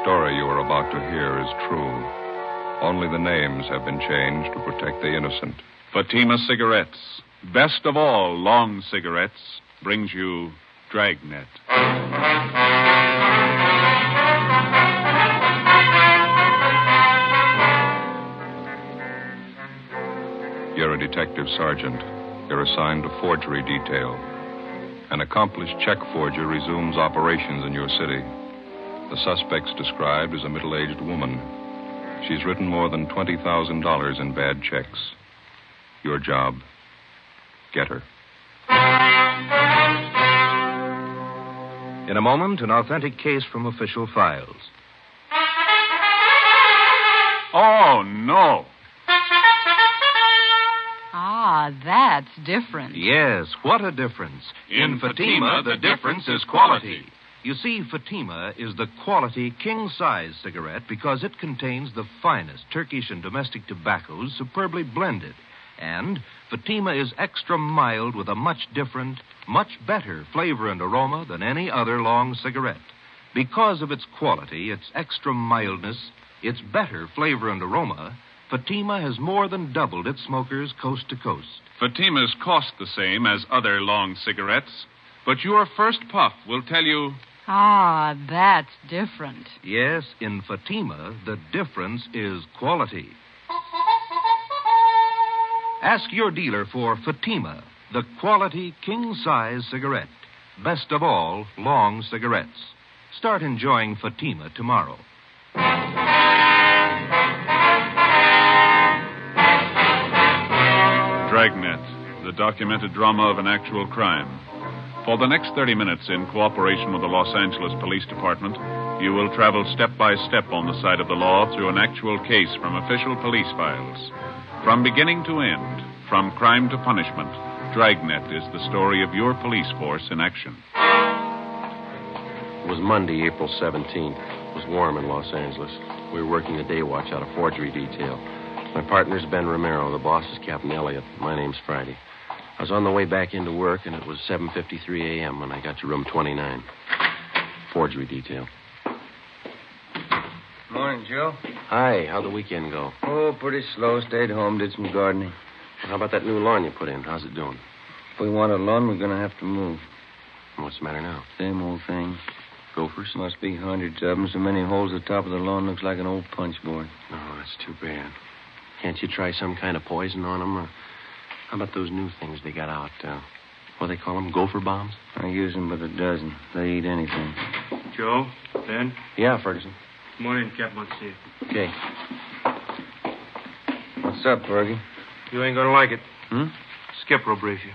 story you are about to hear is true. Only the names have been changed to protect the innocent. Fatima Cigarettes, best of all long cigarettes, brings you Dragnet. You're a detective sergeant. You're assigned to forgery detail. An accomplished check forger resumes operations in your city. The suspect's described as a middle-aged woman. She's written more than $20,000 in bad checks. Your job, get her. In a moment, an authentic case from official files. Oh, no. Ah, that's different. Yes, what a difference. In Fatima, the difference is quality. You see, Fatima is the quality king-size cigarette because it contains the finest Turkish and domestic tobaccos superbly blended. And Fatima is extra mild with a much different, much better flavor and aroma than any other long cigarette. Because of its quality, its extra mildness, its better flavor and aroma, Fatima has more than doubled its smokers coast to coast. Fatimas cost the same as other long cigarettes, but your first puff will tell you... Ah, that's different. Yes, in Fatima, the difference is quality. Ask your dealer for Fatima, the quality king-size cigarette. Best of all, long cigarettes. Start enjoying Fatima tomorrow. Dragnet, the documented drama of an actual crime. For the next 30 minutes, in cooperation with the Los Angeles Police Department, you will travel step by step on the side of the law through an actual case from official police files. From beginning to end, from crime to punishment, Dragnet is the story of your police force in action. It was Monday, April 17th. It was warm in Los Angeles. We were working the day watch out of forgery detail. My partner's Ben Romero. The boss is Captain Elliott. My name's Friday. I was on the way back into work, and it was 7:53 a.m. when I got to room 29. Forgery detail. Morning, Joe. Hi, how'd the weekend go? Oh, pretty slow. Stayed home, did some gardening. Well, how about that new lawn you put in? How's it doing? If we want a lawn, we're going to have to move. What's the matter now? Same old thing. Gophers? Must be hundreds of them. So many holes at the top of the lawn looks like an old punch board. Oh, that's too bad. Can't you try some kind of poison on them? Or how about those new things they got out? What do they call them? Gopher bombs? I use them by the dozen. They eat anything. Joe? Ben? Yeah, Ferguson. Good morning, Captain. Want to see you. Okay. What's up, Fergie? You ain't gonna like it. Skipper will brief you.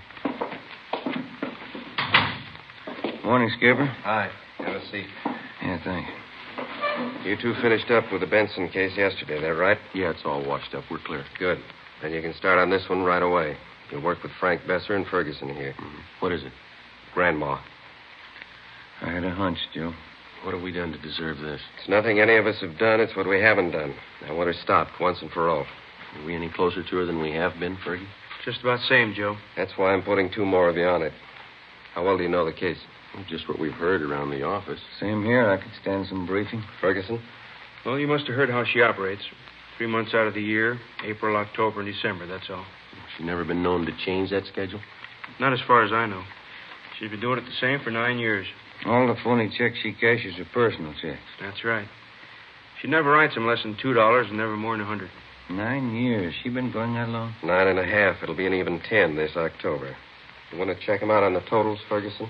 Morning, Skipper. Hi. Have a seat. Yeah, thanks. You two finished up with the Benson case yesterday, that right? Yeah, it's all washed up. We're clear. Good. Then you can start on this one right away. You'll work with Frank Besser and Ferguson here. What is it? Grandma. I had a hunch, Joe. What have we done to deserve this? It's nothing any of us have done. It's what we haven't done. I want her stopped once and for all. Are we any closer to her than we have been, Fergie? Just about same, Joe. That's why I'm putting two more of you on it. How well do you know the case? Well, just what we've heard around the office. Same here. I could stand some briefing. Ferguson? Well, you must have heard how she operates. 3 months out of the year, April, October, and December, that's all. She's never been known to change that schedule? Not as far as I know. She's been doing it the same for 9 years. All the phony checks she cashes are personal checks. That's right. She never writes them less than $2 and never more than 100. 9 years. She been going that long? 9.5. It'll be an even 10 this October. You want to check them out on the totals, Ferguson?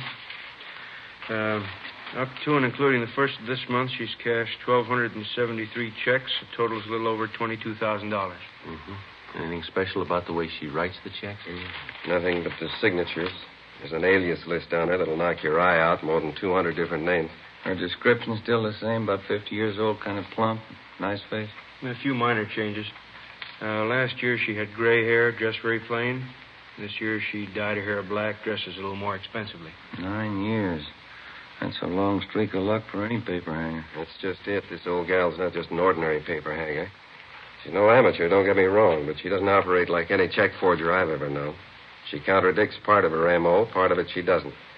Up to and including the first of this month, she's cashed 1,273 checks. The total's a little over $22,000. Anything special about the way she writes the checks? Nothing but the signatures. There's an alias list down there that'll knock your eye out. More than 200 different names. Her description's still the same, about 50 years old, kind of plump, nice face. A few minor changes. Last year she had gray hair, dressed very plain. This year she dyed her hair black, dresses a little more expensively. 9 years. That's a long streak of luck for any paper hanger. That's just it. This old gal's not just an ordinary paper hanger. She's no amateur, don't get me wrong, but she doesn't operate like any check forger I've ever known. She contradicts part of her M.O., part of it she doesn't.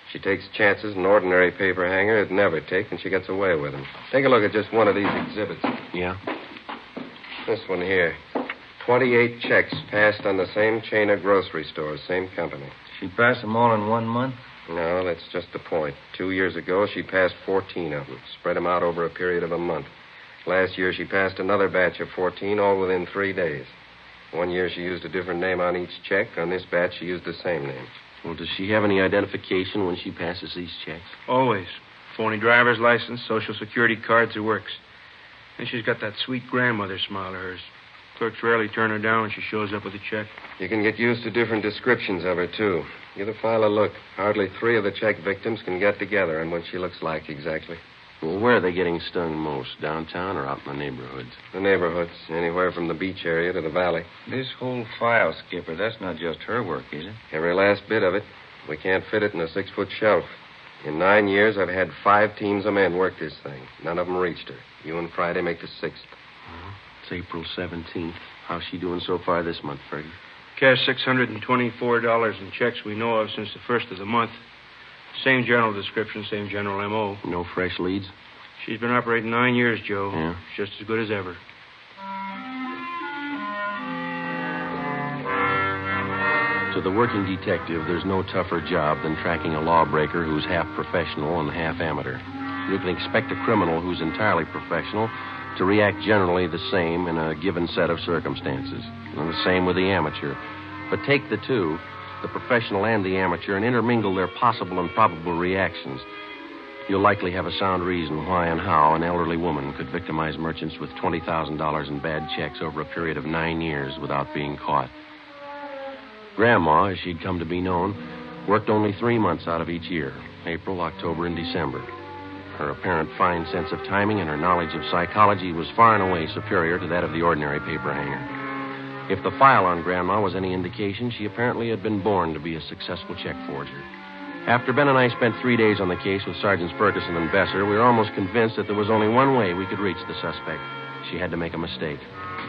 She takes chances an ordinary paper hanger would never take, and she gets away with them. Take a look at just one of these exhibits. Yeah? This one here. 28 checks passed on the same chain of grocery stores, same company. She passed them all in 1 month? No, that's just the point. 2 years ago, she passed 14 of them, spread them out over a period of a month. Last year, she passed another batch of 14, all within 3 days. 1 year, she used a different name on each check. On this batch, she used the same name. Well, does she have any identification when she passes these checks? Always. Phony driver's license, social security cards, it works. And she's got that sweet grandmother smile of hers. Clerks rarely turn her down when she shows up with a check. You can get used to different descriptions of her, too. Give the file a look. Hardly 3 of the check victims can get together on what she looks like exactly. Well, where are they getting stung most? Downtown or out in the neighborhoods? The neighborhoods, anywhere from the beach area to the valley. This whole file, Skipper, that's not just her work, is it? Every last bit of it. We can't fit it in a 6-foot shelf. In 9 years, I've had 5 teams of men work this thing. None of them reached her. You and Friday make the 6th. It's April 17th. How's she doing so far this month, Fergie? Cash $624 in checks we know of since the first of the month. Same general description, same general M.O. No fresh leads? She's been operating 9 years, Joe. Yeah. Just as good as ever. To the working detective, there's no tougher job than tracking a lawbreaker who's half professional and half amateur. You can expect a criminal who's entirely professional to react generally the same in a given set of circumstances. And the same with the amateur. But take the two, the professional and the amateur, and intermingle their possible and probable reactions. You'll likely have a sound reason why and how an elderly woman could victimize merchants with $20,000 in bad checks over a period of 9 years without being caught. Grandma, as she'd come to be known, worked only 3 months out of each year, April, October, and December. Her apparent fine sense of timing and her knowledge of psychology was far and away superior to that of the ordinary paper hanger. If the file on Grandma was any indication, she apparently had been born to be a successful check forger. After Ben and I spent 3 days on the case with Sergeants Ferguson and Besser, we were almost convinced that there was only one way we could reach the suspect. She had to make a mistake.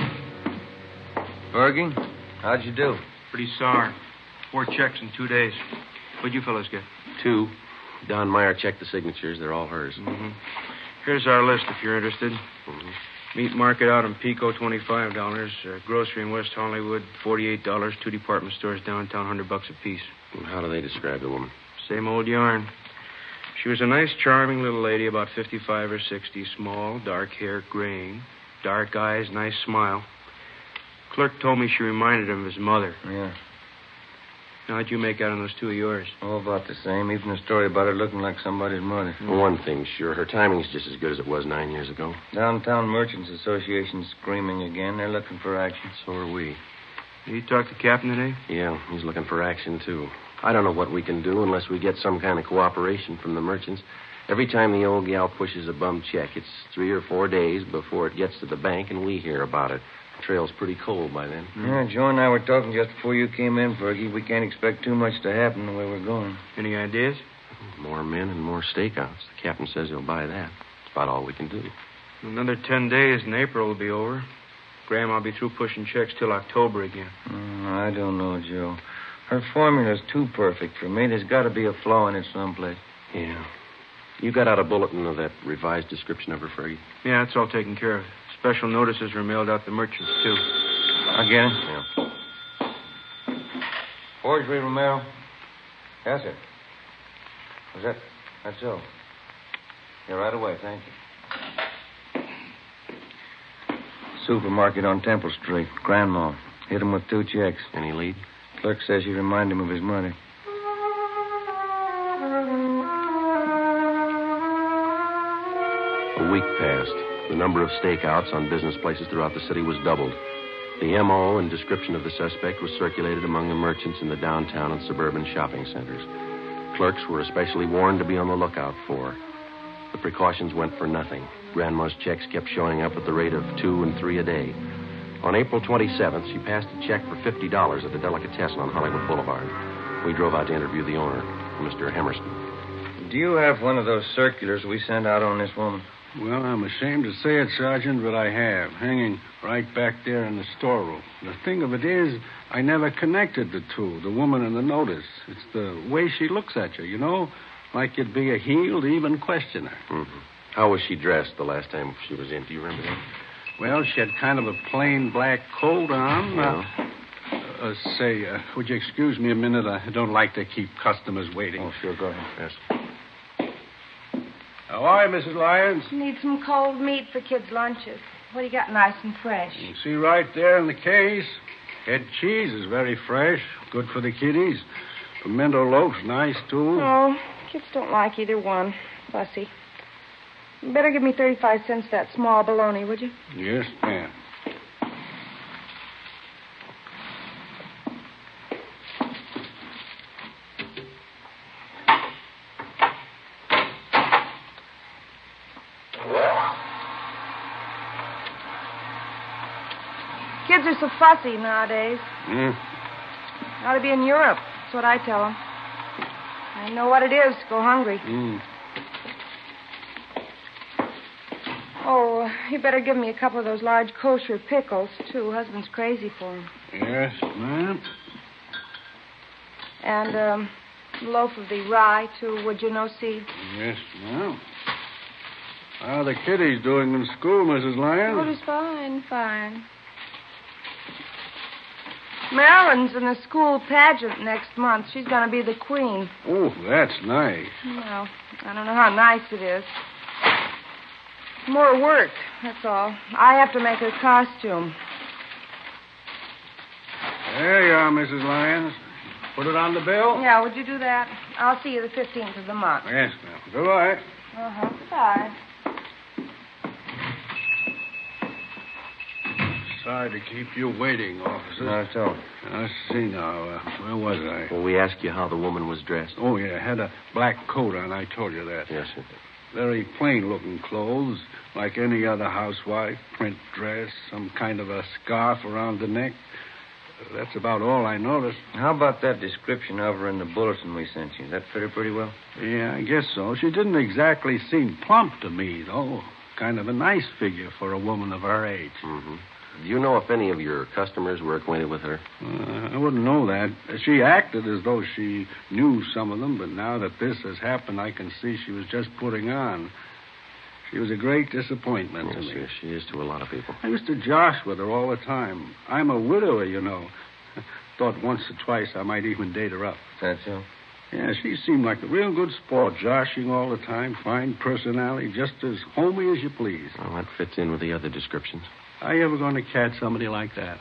Fergie, how'd you do? Pretty sour. 4 checks in 2 days. What'd you fellas get? 2. Don Meyer checked the signatures. They're all hers. Mm-hmm. Here's our list if you're interested. Mm-hmm. Meat market out in Pico, $25. Grocery in West Hollywood, $48. 2 department stores downtown, $100 a piece. And how do they describe the woman? Same old yarn. She was a nice, charming little lady, about 55 or 60, small, dark hair, graying, dark eyes, nice smile. Clerk told me she reminded him of his mother. Yeah. How'd you make out on those 2 of yours? All about the same. Even the story about her looking like somebody's mother. One thing's sure, her timing's just as good as it was 9 years ago. Downtown Merchants Association screaming again. They're looking for action. So are we. You talked to Captain today? Yeah, he's looking for action, too. I don't know what we can do unless we get some kind of cooperation from the merchants. Every time the old gal pushes a bum check, it's 3 or 4 days before it gets to the bank, and we hear about it. The trail's pretty cold by then. Yeah, Joe and I were talking just before you came in, Fergie. We can't expect too much to happen the way we're going. Any ideas? More men and more stakeouts. The captain says he'll buy that. That's about all we can do. Another 10 days and April will be over. Grandma will be through pushing checks till October again. I don't know, Joe. Her formula's too perfect for me. There's got to be a flaw in it someplace. Yeah. You got out a bulletin of that revised description of her, Fergie? Yeah, it's all taken care of. Special notices were mailed out to merchants, too. I'll get it. Yeah. Forgery, Romero? Yes, sir. Was that's so? Yeah, right away, thank you. Supermarket on Temple Street. Grandma. Hit him with 2 checks. Any lead? Clerk says she reminded him of his mother. A week passed. The number of stakeouts on business places throughout the city was doubled. The M.O. and description of the suspect was circulated among the merchants in the downtown and suburban shopping centers. Clerks were especially warned to be on the lookout for. The precautions went for nothing. Grandma's checks kept showing up at the rate of 2 and 3 a day. On April 27th, she passed a check for $50 at the Delicatessen on Hollywood Boulevard. We drove out to interview the owner, Mr. Hemerston. Do you have one of those circulars we sent out on this woman? Well, I'm ashamed to say it, Sergeant, but I have, hanging right back there in the storeroom. The thing of it is, I never connected the two, the woman and the notice. It's the way she looks at you, you know? Like you'd be a healed, even questioner. Mm-hmm. How was she dressed the last time she was in? Do you remember that? Well, she had kind of a plain black coat on. Yeah. Say, would you excuse me a minute? I don't like to keep customers waiting. Oh, sure. Go ahead. Yes. How are you, Mrs. Lyons? Need some cold meat for kids' lunches. What do you got nice and fresh? You see right there in the case. Head cheese is very fresh. Good for the kiddies. Pimento loaf's nice, too. Oh, kids don't like either one. Fussy. You better give me 35 cents for that small bologna, would you? Yes, ma'am. Kids are so fussy nowadays. Ought to be in Europe. That's what I tell them. I know what it is to go hungry. Oh, you better give me a couple of those large kosher pickles, too. Husband's crazy for them. Yes, ma'am. And a loaf of the rye, too, would you, no seed? Yes, ma'am. How are the kiddies doing in school, Mrs. Lyons? Oh, just fine, fine. Marilyn's in the school pageant next month. She's going to be the queen. Oh, that's nice. Well, I don't know how nice it is. More work, that's all. I have to make her costume. There you are, Mrs. Lyons. Put it on the bill? Yeah, would you do that? I'll see you the 15th of the month. Yes, ma'am. Goodbye. Uh-huh. Goodbye. Sorry to keep you waiting, officer. Not at all. I see now. Where was I? Well, we asked you how the woman was dressed. Oh, yeah. Had a black coat on. I told you that. Yes, sir. Very plain-looking clothes, like any other housewife. Print dress, some kind of a scarf around the neck. That's about all I noticed. How about that description of her in the bulletin we sent you? That fit her pretty well? Yeah, I guess so. She didn't exactly seem plump to me, though. Kind of a nice figure for a woman of her age. Mm-hmm. Do you know if any of your customers were acquainted with her? I wouldn't know that. She acted as though she knew some of them, but now that this has happened, I can see she was just putting on. She was a great disappointment to me. Yes, she is to a lot of people. I used to josh with her all the time. I'm a widower, you know. Thought once or twice I might even date her up. That's so? Yeah, she seemed like a real good sport, joshing all the time, fine personality, just as homey as you please. Well, that fits in with the other descriptions. Are you ever going to catch somebody like that?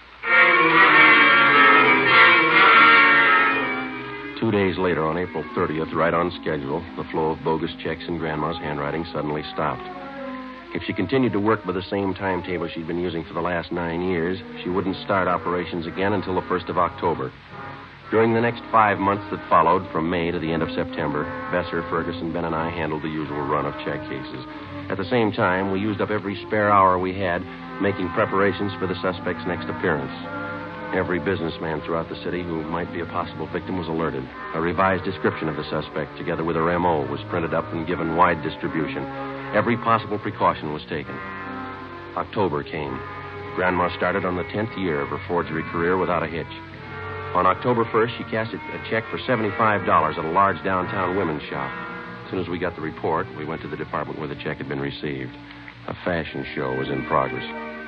2 days later, on April 30th, right on schedule, the flow of bogus checks in Grandma's handwriting suddenly stopped. If she continued to work by the same timetable she'd been using for the last 9 years, she wouldn't start operations again until the 1st of October. During the next 5 months that followed, from May to the end of September, Besser, Ferguson, Ben, and I handled the usual run of check cases. At the same time, we used up every spare hour we had making preparations for the suspect's next appearance. Every businessman throughout the city who might be a possible victim was alerted. A revised description of the suspect, together with her M.O., was printed up and given wide distribution. Every possible precaution was taken. October came. Grandma started on the 10th year of her forgery career without a hitch. On October 1st, she cashed a check for $75 at a large downtown women's shop. As soon as we got the report, we went to the department where the check had been received. A fashion show was in progress.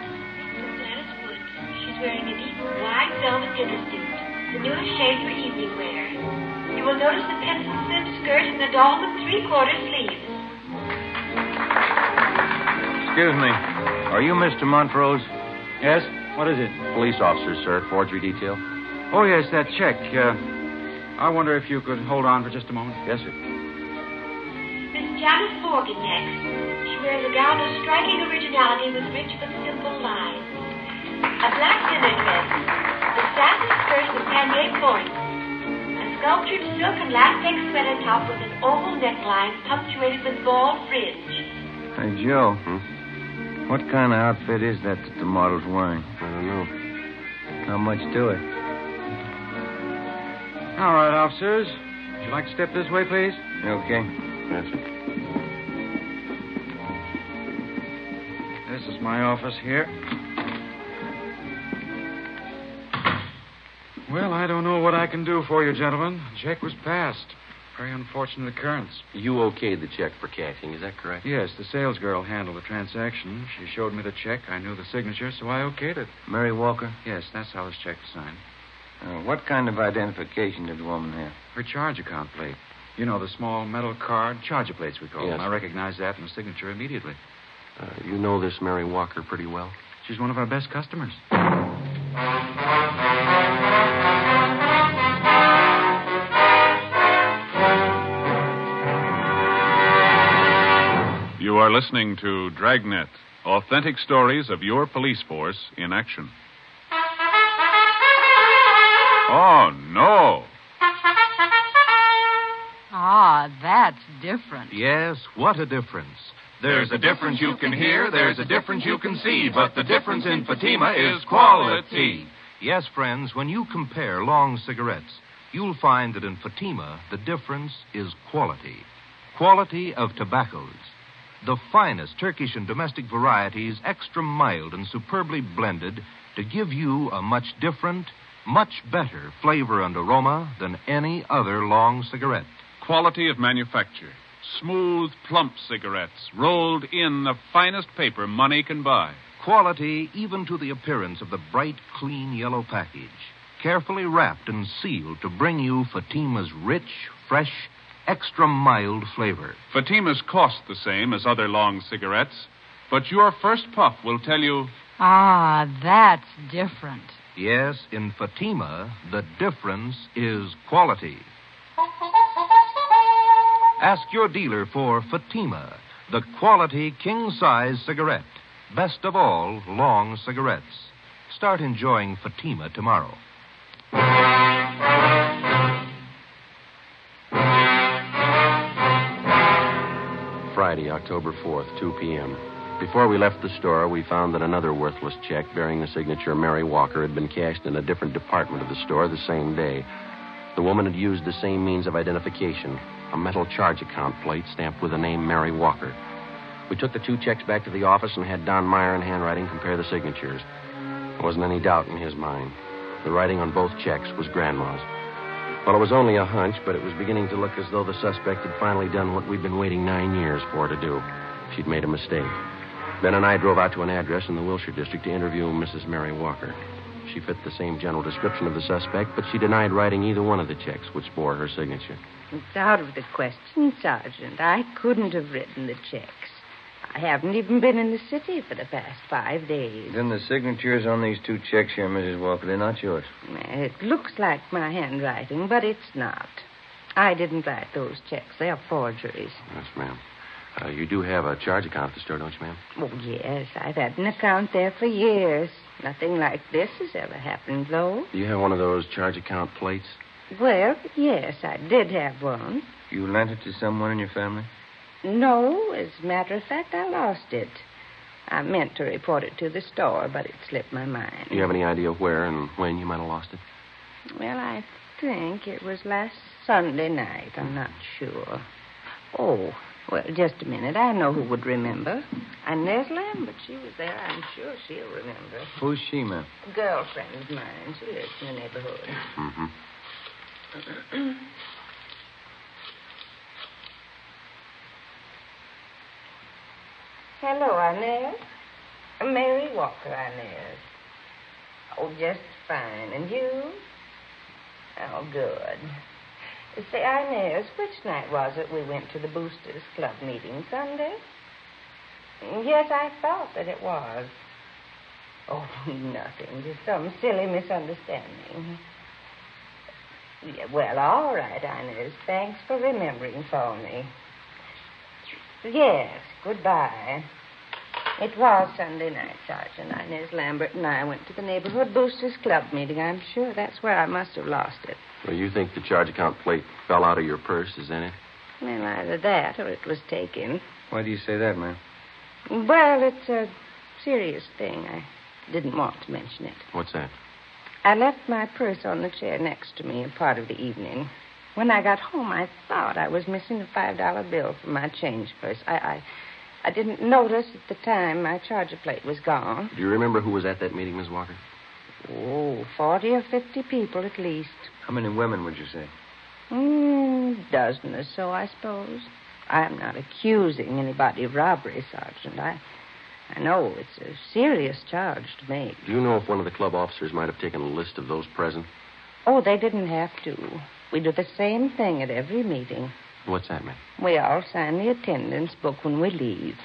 She's wearing a deep white velvet dinner suit, the newest shade for evening wear. You will notice the pencil-slip skirt and the dolman three-quarter sleeves. Excuse me. Are you Mr. Montrose? Yes? What is it? Police officers, sir. Forgery detail. Oh, yes, that check. I wonder if you could hold on for just a moment. Yes, sir. Miss Janice Morgan next. She wears a gown of striking originality with rich but simple lines. A black dinner dress, the satin skirt with pannier points, a sculptured silk and latex sweater top with an oval neckline punctuated with ball fringe. Hey, Joe. What kind of outfit is that the model's wearing? I don't know. How much to it? All right, officers. Would you like to step this way, please? Okay. Yes, sir. This is my office here. Well, I don't know what I can do for you, gentlemen. The check was passed. Very unfortunate occurrence. You okayed the check for cashing, is that correct? Yes, the sales girl handled the transaction. She showed me the check. I knew the signature, so I okayed it. Mary Walker? Yes, that's how this check was signed. What kind of identification did the woman have? Her charge account plate. You know, the small metal card, charger plates we call Yes. them. I recognized that in the signature immediately. You know this Mary Walker pretty well? She's one of our best customers. You are listening to Dragnet, authentic stories of your police force in action. Oh, no. Ah, that's different. Yes, what a difference. There's a difference you can hear, there's a difference you can see, but the difference in Fatima is quality. Yes, friends, when you compare long cigarettes, you'll find that in Fatima, the difference is quality. Quality of tobaccos. The finest Turkish and domestic varieties, extra mild and superbly blended, to give you a much different, much better flavor and aroma than any other long cigarette. Quality of manufacture. Smooth, plump cigarettes, rolled in the finest paper money can buy. Quality even to the appearance of the bright, clean yellow package. Carefully wrapped and sealed to bring you Fatima's rich, fresh, extra mild flavor. Fatimas cost the same as other long cigarettes, but your first puff will tell you... Ah, that's different. Yes, in Fatima, the difference is quality. Ask your dealer for Fatima, the quality king-size cigarette. Best of all, long cigarettes. Start enjoying Fatima tomorrow. Friday, October 4th, 2 p.m. Before we left the store, we found that another worthless check bearing the signature Mary Walker had been cashed in a different department of the store the same day. The woman had used the same means of identification, a metal charge account plate stamped with the name Mary Walker. We took the two checks back to the office and had Don Meyer in handwriting compare the signatures. There wasn't any doubt in his mind. The writing on both checks was Grandma's. Well, it was only a hunch, but it was beginning to look as though the suspect had finally done what we'd been waiting 9 years for her to do. She'd made a mistake. Ben and I drove out to an address in the Wilshire district to interview Mrs. Mary Walker. She fit the same general description of the suspect, but she denied writing either one of the checks which bore her signature. It's out of the question, Sergeant. I couldn't have written the checks. I haven't even been in the city for the past 5 days. Then the signatures on these two checks here, Mrs. Walker, they're not yours. It looks like my handwriting, but it's not. I didn't write those checks. They're forgeries. Yes, ma'am. You do have a charge account at the store, don't you, ma'am? Oh, yes. I've had an account there for years. Nothing like this has ever happened, though. Do you have one of those charge account plates? Well, yes, I did have one. You lent it to someone in your family? No, as a matter of fact, I lost it. I meant to report it to the store, but it slipped my mind. Do you have any idea where and when you might have lost it? Well, I think it was last Sunday night. I'm not sure. Oh, well, just a minute. I know who would remember. Inez Lambert. She was there. I'm sure she'll remember. Who's she, ma'am? A girlfriend of mine. She lives in the neighborhood. Mm-hmm. Hello, Inez. Mary Walker, Inez. Oh, just fine. And you? Oh, good. Say, Inez, which night was it we went to the Boosters Club meeting? Sunday? Yes, I thought that it was. Oh, nothing. Just some silly misunderstanding. Yeah, well, all right, Inez. Thanks for remembering for me. Yes, goodbye. It was Sunday night, Sergeant. Inez Lambert and I went to the neighborhood Boosters Club meeting. I'm sure that's where I must have lost it. Well, you think the charge account plate fell out of your purse, is that it? Well, either that or it was taken. Why do you say that, ma'am? Well, it's a serious thing. I didn't want to mention it. What's that? I left my purse on the chair next to me a part of the evening. When I got home, I thought I was missing a $5 bill from my change purse. I didn't notice at the time my charger plate was gone. Do you remember who was at that meeting, Miss Walker? Oh, 40 or 50 people at least. How many women would you say? Dozen or so, I suppose. I'm not accusing anybody of robbery, Sergeant. I know it's a serious charge to make. Do you know if one of the club officers might have taken a list of those present? Oh, they didn't have to. We do the same thing at every meeting. What's that, ma'am? We all sign the attendance book when we leave.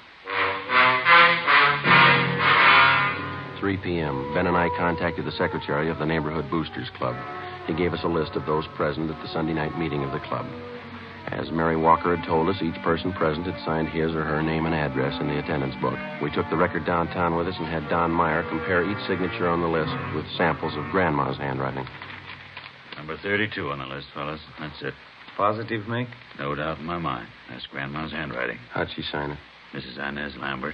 3 p.m. Ben and I contacted the secretary of the Neighborhood Boosters Club. He gave us a list of those present at the Sunday night meeting of the club. As Mary Walker had told us, each person present had signed his or her name and address in the attendance book. We took the record downtown with us and had Don Meyer compare each signature on the list with samples of Grandma's handwriting. Number 32 on the list, fellas. That's it. Positive, Mick? No doubt in my mind. That's Grandma's handwriting. How'd she sign it? Mrs. Inez Lambert.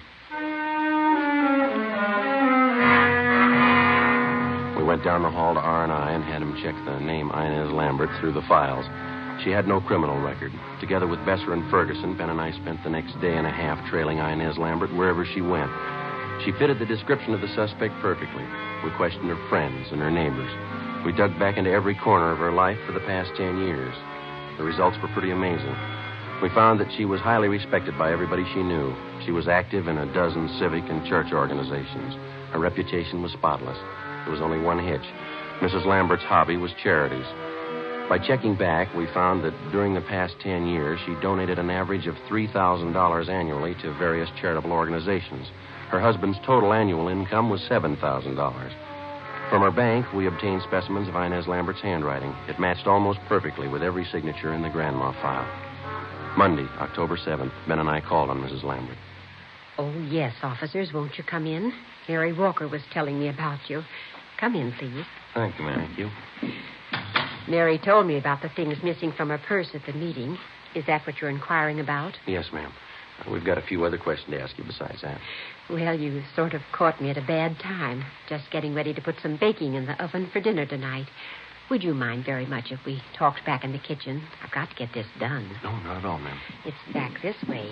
We went down the hall to R&I and had him check the name Inez Lambert through the files. She had no criminal record. Together with Besser and Ferguson, Ben and I spent the next day and a half trailing Inez Lambert wherever she went. She fitted the description of the suspect perfectly. We questioned her friends and her neighbors. We dug back into every corner of her life for the past 10 years. The results were pretty amazing. We found that she was highly respected by everybody she knew. She was active in a dozen civic and church organizations. Her reputation was spotless. There was only one hitch. Mrs. Lambert's hobby was charities. By checking back, we found that during the past 10 years, she donated an average of $3,000 annually to various charitable organizations. Her husband's total annual income was $7,000. From her bank, we obtained specimens of Inez Lambert's handwriting. It matched almost perfectly with every signature in the Grandma file. Monday, October 7th, Ben and I called on Mrs. Lambert. Oh, yes, officers. Won't you come in? Mary Walker was telling me about you. Come in, please. Thank you, ma'am. Thank you. Mary told me about the things missing from her purse at the meeting. Is that what you're inquiring about? Yes, ma'am. We've got a few other questions to ask you besides that. Well, you sort of caught me at a bad time. Just getting ready to put some baking in the oven for dinner tonight. Would you mind very much if we talked back in the kitchen? I've got to get this done. No, not at all, ma'am. It's back this way.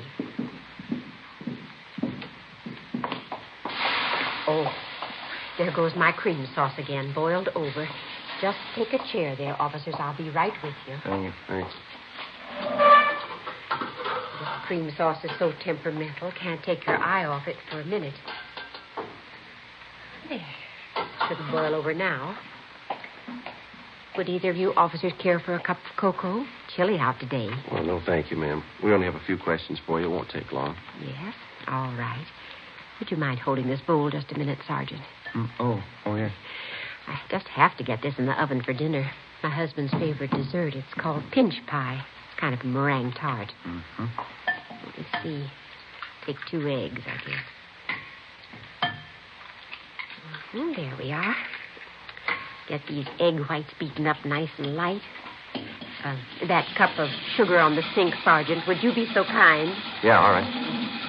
Oh, there goes my cream sauce again, boiled over. Just take a chair there, officers. I'll be right with you. Thank you. Thanks. This cream sauce is so temperamental, can't take your eye off it for a minute. There. Shouldn't boil over now. Would either of you officers care for a cup of cocoa? Chilly out today. Well, no, thank you, ma'am. We only have a few questions for you. It won't take long. Yes? All right. Would you mind holding this bowl just a minute, Sergeant? Oh, yes. I just have to get this in the oven for dinner. My husband's favorite dessert. It's called pinch pie. It's kind of a meringue tart. Mm-hmm. Let me see. Take 2 eggs, I guess. There we are. Get these egg whites beaten up nice and light. That cup of sugar on the sink, Sergeant. Would you be so kind? Yeah, all right.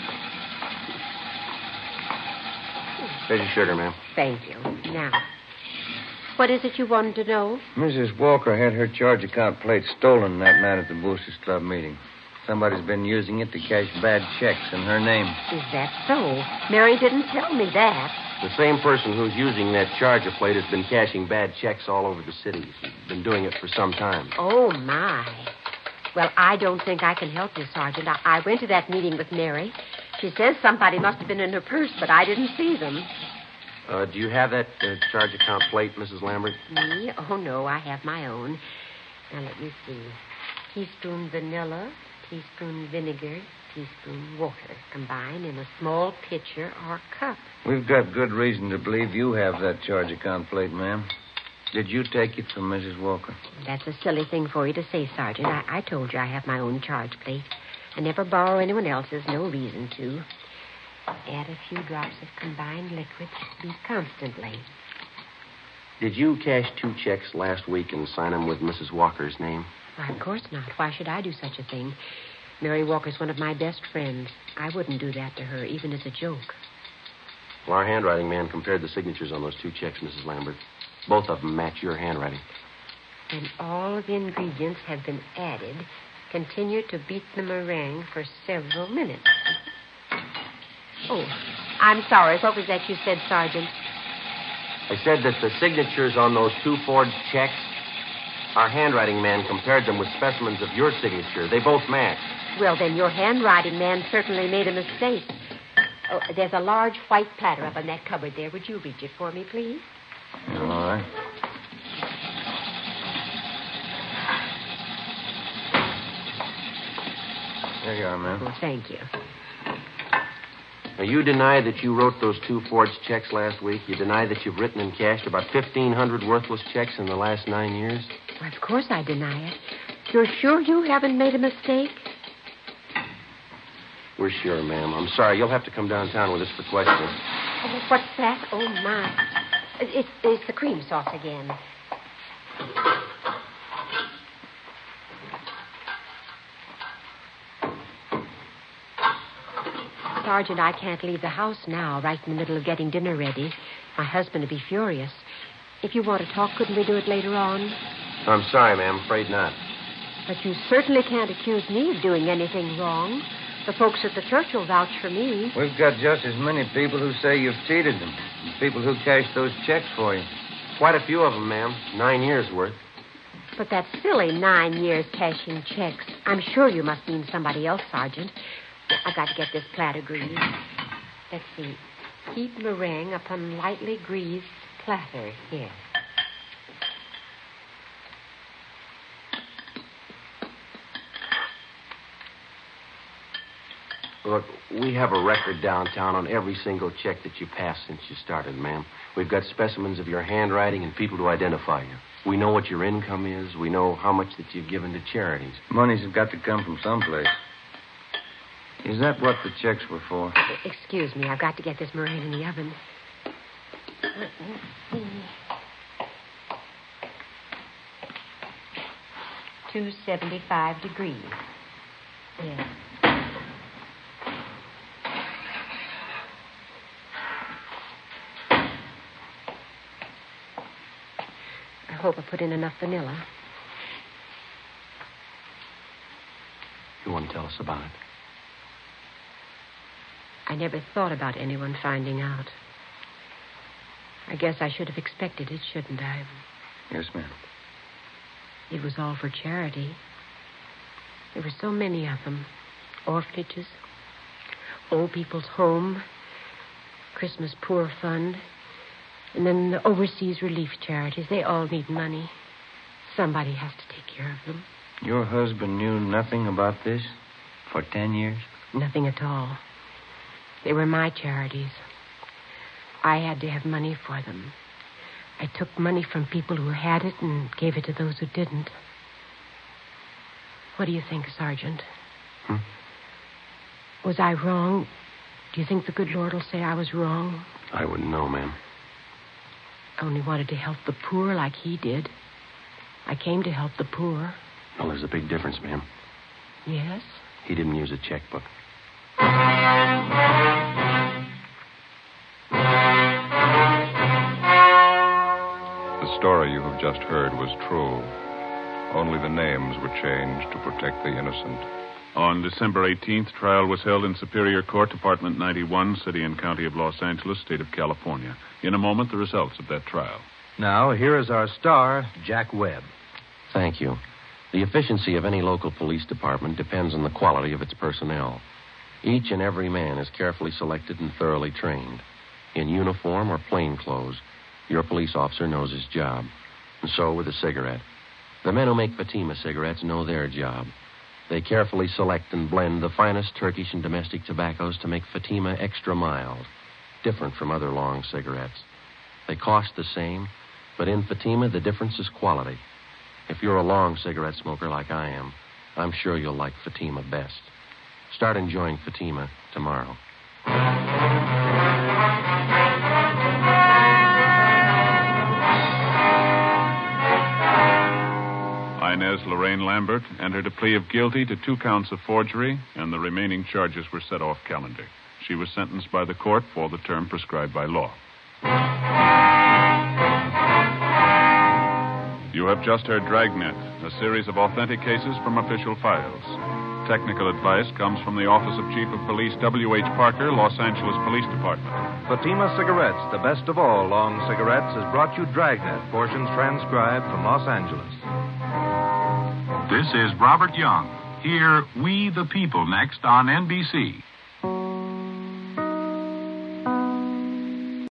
Here's your sugar, ma'am. Thank you. Now, what is it you wanted to know? Mrs. Walker had her charge account plate stolen that night at the Boosters Club meeting. Somebody's been using it to cash bad checks in her name. Is that so? Mary didn't tell me that. The same person who's using that charger plate has been cashing bad checks all over the city. She's been doing it for some time. Oh, my. Well, I don't think I can help you, Sergeant. I went to that meeting with Mary. She says somebody must have been in her purse, but I didn't see them. Do you have that charge account plate, Mrs. Lambert? Me? Oh, no, I have my own. Now, let me see. Teaspoon vanilla, teaspoon vinegar, teaspoon water, combined in a small pitcher or cup. We've got good reason to believe you have that charge account plate, ma'am. Did you take it from Mrs. Walker? That's a silly thing for you to say, Sergeant. I told you I have my own charge plate. I never borrow anyone else's, no reason to. Add a few drops of combined liquid. Beat constantly. Did you cash 2 checks last week and sign them with Mrs. Walker's name? Why, of course not. Why should I do such a thing? Mary Walker's one of my best friends. I wouldn't do that to her, even as a joke. Well, our handwriting man compared the signatures on those 2 checks, Mrs. Lambert. Both of them match your handwriting. And all the ingredients have been added. Continue to beat the meringue for several minutes. Oh, I'm sorry. What was that you said, Sergeant? I said that the signatures on those 2 forged checks, our handwriting man compared them with specimens of your signature. They both match. Well, then your handwriting man certainly made a mistake. Oh, there's a large white platter up in that cupboard there. Would you reach it for me, please? All right. There you are, ma'am. Oh, thank you. Now, you deny that you wrote those 2 forged checks last week. You deny that you've written and cashed about 1,500 worthless checks in the last 9 years. Well, of course I deny it. You're sure you haven't made a mistake? We're sure, ma'am. I'm sorry. You'll have to come downtown with us for questioning. Oh, what's that? Oh, my. It's the cream sauce again. Sergeant, I can't leave the house now, right in the middle of getting dinner ready. My husband would be furious. If you want to talk, couldn't we do it later on? I'm sorry, ma'am. Afraid not. But you certainly can't accuse me of doing anything wrong. The folks at the church will vouch for me. We've got just as many people who say you've cheated them. People who cashed those checks for you. Quite a few of them, ma'am. 9 years' worth. But that's silly, 9 years cashing checks. I'm sure you must mean somebody else, Sergeant. I've got to get this platter greased. Let's see. Heat meringue upon lightly greased platter. Here. Look, we have a record downtown on every single check that you passed since you started, ma'am. We've got specimens of your handwriting and people to identify you. We know what your income is. We know how much that you've given to charities. Money's have got to come from someplace. Is that what the checks were for? Excuse me, I've got to get this meringue in the oven. Let's see. 275 degrees. Yes. I hope I put in enough vanilla. You want to tell us about it? I never thought about anyone finding out. I guess I should have expected it, shouldn't I? Yes, ma'am. It was all for charity. There were so many of them. Orphanages, old people's home, Christmas Poor Fund, and then the overseas relief charities. They all need money. Somebody has to take care of them. Your husband knew nothing about this for 10 years? Nothing at all. They were my charities. I had to have money for them. I took money from people who had it and gave it to those who didn't. What do you think, Sergeant? Was I wrong? Do you think the good Lord will say I was wrong? I wouldn't know, ma'am. I only wanted to help the poor like he did. I came to help the poor. Well, there's a big difference, ma'am. Yes? He didn't use a checkbook. The story you have just heard was true. Only the names were changed to protect the innocent. On December 18th, trial was held in Superior Court, Department 91, City and County of Los Angeles, State of California. In a moment, the results of that trial. Now, here is our star, Jack Webb. Thank you. The efficiency of any local police department depends on the quality of its personnel. Each and every man is carefully selected and thoroughly trained. In uniform or plain clothes, your police officer knows his job. And so with a cigarette. The men who make Fatima cigarettes know their job. They carefully select and blend the finest Turkish and domestic tobaccos to make Fatima extra mild, different from other long cigarettes. They cost the same, but in Fatima, the difference is quality. If you're a long cigarette smoker like I am, I'm sure you'll like Fatima best. Start enjoying Fatima tomorrow. Inez Lorraine Lambert entered a plea of guilty to 2 counts of forgery, and the remaining charges were set off calendar. She was sentenced by the court for the term prescribed by law. You have just heard Dragnet, a series of authentic cases from official files. Technical advice comes from the Office of Chief of Police W.H. Parker, Los Angeles Police Department. Fatima Cigarettes, the best of all long cigarettes, has brought you Dragnet, portions transcribed from Los Angeles. This is Robert Young. Hear We the People next on NBC.